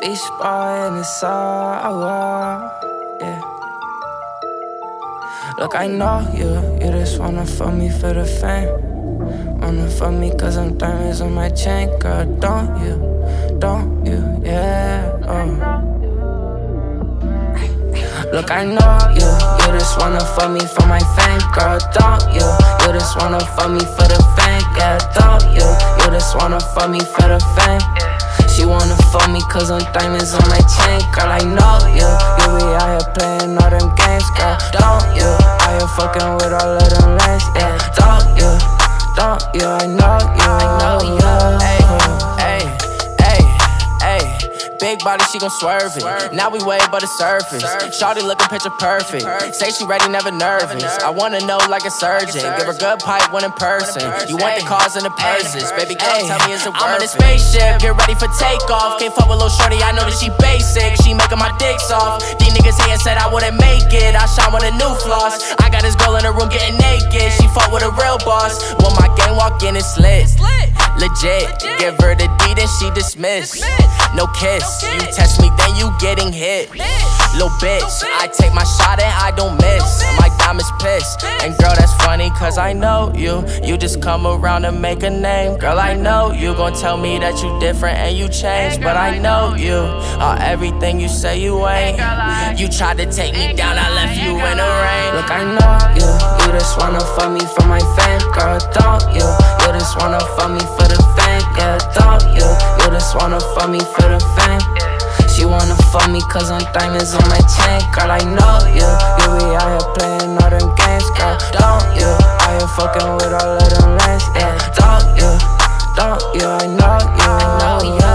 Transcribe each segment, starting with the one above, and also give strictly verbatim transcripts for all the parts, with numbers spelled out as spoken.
Beach boy and it's all, yeah. Look, I know you, you just wanna fuck me for the fame. Wanna fuck me cause I'm diamonds on my chain. Girl, don't you, don't you, yeah, oh. Look, I know you, you just wanna fuck me for my fame. Girl, don't you, you just wanna fuck me for the fame. Yeah, don't you, you just wanna fuck me for the fame. She wanna fuck me cause I'm diamonds on my chain. Girl, I know you, you be out here playing all them games. Girl, don't you, out here fucking with all of them lanes. Yeah, don't you, don't you, I know you, I know you. Hey, hey, hey, hey. Big body, she gon' swerve it. Now we way above the surface. Shawty looking picture perfect. Say she ready, never nervous. I wanna know like a surgeon. Give her good pipe when in person. You want the cars and the purses. Baby girl, tell me is it worth it? I'm in a spaceship, get ready for takeoff. Can't fuck with little shorty, I know that she basic. She making my dick soft. These niggas here said I wouldn't make it. I shine with a new floss. I got this girl in the room getting naked. She fuck with a real boss. When my gang walk in, it's lit. Legit, give her the D, then she dismissed. No kiss, you test me, then you getting hit. Little bitch, I take my shot and I don't miss. My diamonds pissed. And girl, that's funny, cause I know you. You just come around and make a name. Girl, I know you gon' tell me that you different and you changed. But I know you are everything you say you ain't. You tried to take me down, I left you in the rain. Look, I know you, you just wanna fuck me for my fame. Girl, don't you, you just wanna fuck me for the fame. Yeah, don't you, you just wanna fuck me for the fame. She wanna fuck me cause I'm diamonds on my chain. Girl, I know you, you be out here playing all them games. Girl, don't you, out here fucking with all of them lanes. Yeah, don't you, don't you, I know you, I know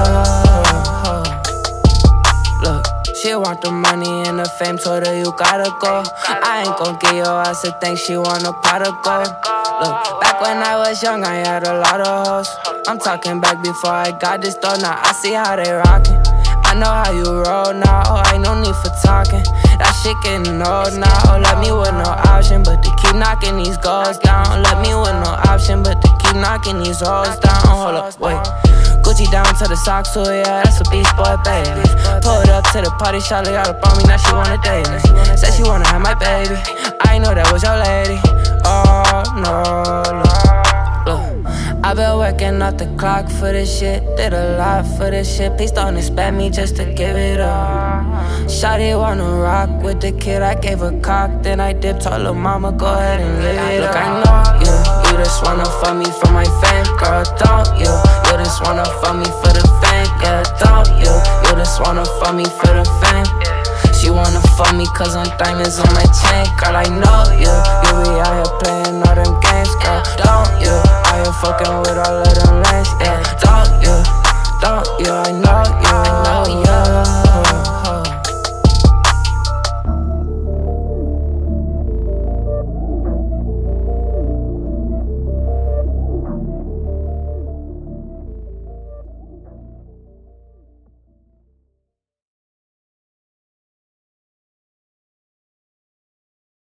you. Look, she want the money and the fame, told her you gotta go. I ain't gon' give your ass a thing, she want a pot of gold. Look, back when I was young, I had a lot of hoes. I'm talking back before I got this dough, now I see how they rockin'. I know how you roll now, oh, ain't no need for talking. That shit getting old now, oh, let me with no option but to keep knocking these goals down. Let me with no option but to keep knocking these hoes down. Hold up, wait. Gucci down to the socks, so yeah, that's a beast boy, baby. Pulled up to the party, Charlie got up on me, now she wanna date me. Said she wanna have my baby, I know that was your lady. Oh, no, look, look. I been working off the clock for this shit, did a lot for this shit. Please don't expect me just to give it up. Shawty wanna rock with the kid, I gave her cock, then I dipped, told her mama go ahead and live it up. Look, I know you, you just wanna fuck me for my fame. Girl, don't you, you just wanna fuck me for the fame. Yeah, don't you, you just wanna fuck me for the fame. She wanna fuck me cause I'm diamonds on my chain. Girl, I know you, you be out here playing all them games. Girl, don't you, out here fucking with all of them lanes. Yeah, don't you, don't you, I know you, I know you.